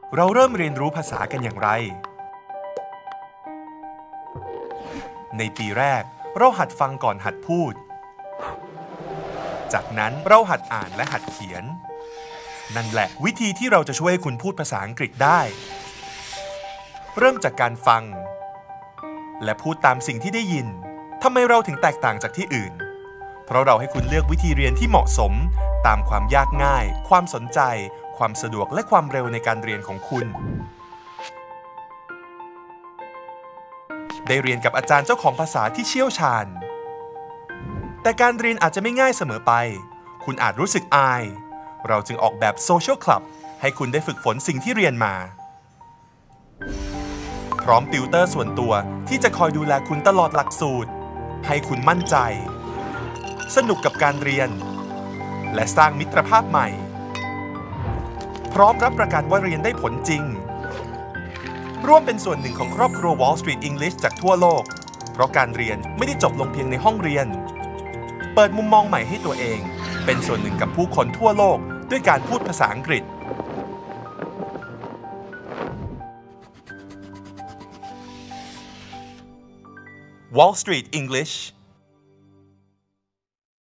เราเริ่มเรียนรู้ภาษากันอย่างไรในปีแรกเราหัดฟังก่อนหัดพูดจากนั้นเราหัดอ่านและหัดเขียนนั่นแหละวิธีที่เราจะช่วยให้คุณพูดภาษาอังกฤษได้เริ่มจากการฟังและพูดตามสิ่งที่ได้ยินทำไมเราถึงแตกต่างจากที่อื่นเพราะเราให้คุณเลือกวิธีเรียนที่เหมาะสมตามความยากง่ายความสนใจความสะดวกและความเร็วในการเรียนของคุณได้เรียนกับอาจารย์เจ้าของภาษาที่เชี่ยวชาญแต่การเรียนอาจจะไม่ง่ายเสมอไปคุณอาจรู้สึกอายเราจึงออกแบบโซเชียลคลับให้คุณได้ฝึกฝนสิ่งที่เรียนมาพร้อมติวเตอร์ส่วนตัวที่จะคอยดูแลคุณตลอดหลักสูตรให้คุณมั่นใจสนุกกับการเรียนและสร้างมิตรภาพใหม่พร้อมรับประกันว่าเรียนได้ผลจริงร่วมเป็นส่วนหนึ่งของครอบครัว Wall Street English จากทั่วโลกเพราะการเรียนไม่ได้จบลงเพียงในห้องเรียนเปิดมุมมองใหม่ให้ตัวเองเป็นส่วนหนึ่งกับผู้คนทั่วโลกด้วยการพูดภาษาอังกฤษ Wall Street English